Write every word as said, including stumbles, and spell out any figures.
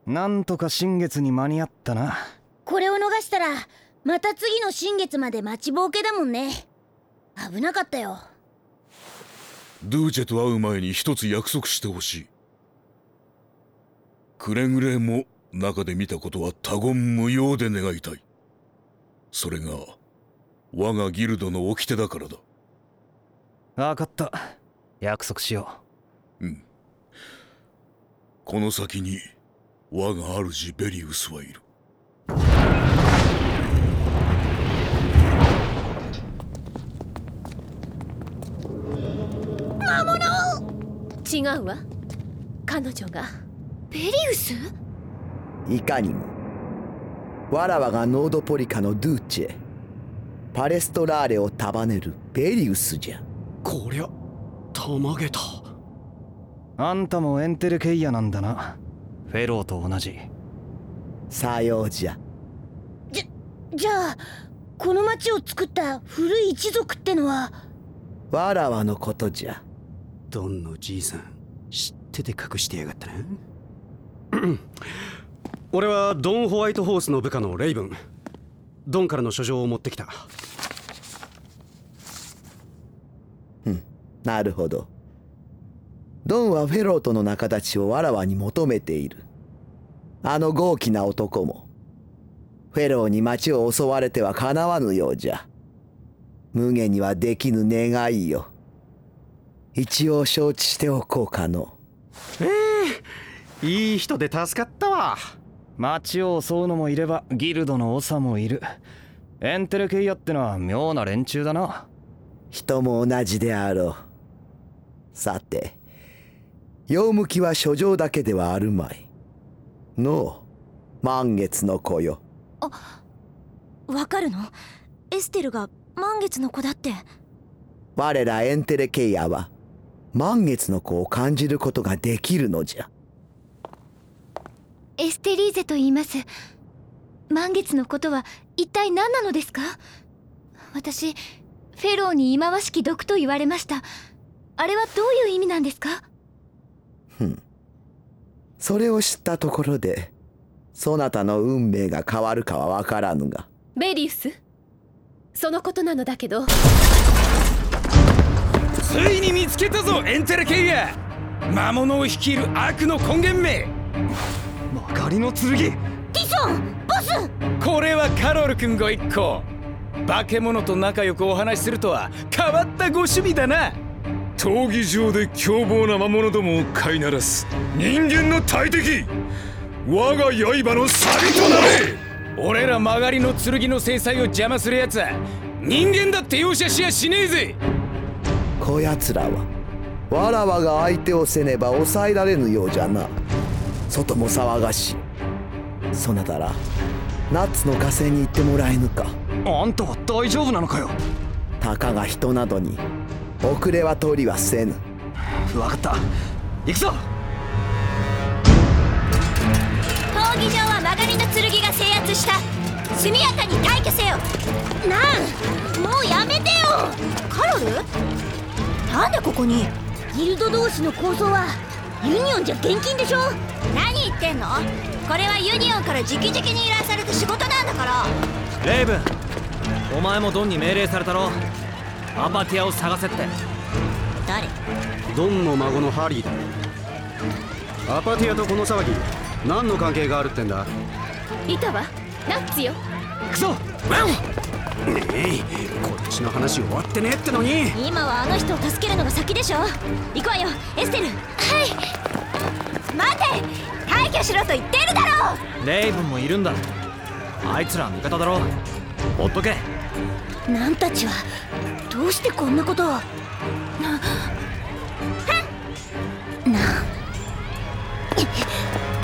なんとか新月に間に合ったな。 これを逃したらまた次の新月まで待ちぼうけだもんね。危なかったよ。 ドゥーチェと会う前に一つ約束してほしい。くれぐれも中で見たことは他言無用で願いたい。それが我がギルドの掟だからだ。 分かった、約束しよう。うん。この先に我が主ベリウスはいる。 魔物。 違うわ。彼女がベリウス？ いかにも。わらわがノードポリカのドゥーチェ、パレストラーレを束ねるベリウスじゃ。 こりゃたまげた。 あんたもエンテルケイヤなんだな。フェローと同じ。 さようじゃ。 じゃ、じゃあこの町を作った古い一族ってのはわらわのことじゃ。 ドンのじいさん知ってて隠してやがったな。俺はドン・ホワイトホースの部下のレイブン。ドンからの書状を持ってきた。 うん、なるほど。ドンはフェローとの仲立ちをわらわに求めている。あの豪気な男もフェローに町を襲われてはかなわぬようじゃ。無下にはできぬ願いよ。一応承知しておこうかの。 ええ、いい人で助かったわ。 町を襲うのもいればギルドの長もいる。エンテルケイヤってのは妙な連中だな。 人も同じであろう。さて、用向きは書状だけではあるまい。のう、満月の子よ。 あ、わかるの？エステルが満月の子だって。 我らエンテレケイヤは満月の子を感じることができるのじゃ。 エステリーゼと言います。満月のことは一体何なのですか？私、フェローに忌まわしき毒と言われました。あれはどういう意味なんですか？ ふん。それを知ったところでそなたの運命が変わるかはわからぬが。 ベリウス、そのことなのだけど。 ついに見つけたぞエンテレケイヤ。魔物を率いる悪の根源め。 曲がりの剣。 ティソン、ボス。 これはカロル君ご一行。化け物と仲良くお話しするとは変わったご趣味だな。 闘技場で凶暴な魔物どもを飼いならす人間の大敵、我が刃の錆となれ。 俺ら曲がりの剣の制裁を邪魔するやつは人間だって容赦しやしねえぜ。 こやつらはわらわが相手をせねば抑えられぬようじゃな。外も騒がしい。そなたらナッツの河川に行ってもらえぬか。 あんたは大丈夫なのかよ。 たかが人などに遅れは通りはせぬ。 分かった、行くぞ。 闘技場は曲がりの剣が制圧した。速やかに退去せよ。なんもうやめてよ。カロル、なんでここに？ギルド同士の抗争はユニオンじゃ厳禁でしょ。何言ってんの？これはユニオンから直々に依頼された仕事なんだから。 レイブン、お前もドンに命令されたろ。アパティアを探せって。 誰？ ドンの孫のハリーだ。アパティアとこの騒ぎ何の関係があるってんだ？ いたわ、ナッツよ。 行くぞ。 ねえ、こっちの話終わってねえってのに。 今はあの人を助けるのが先でしょ。行くわよ、エステル。はい。待て、退去しろと言ってるだろう。 レイブンもいるんだ。あいつら味方だろ。ほっとけ。 なんたちはどうしてこんなことを。は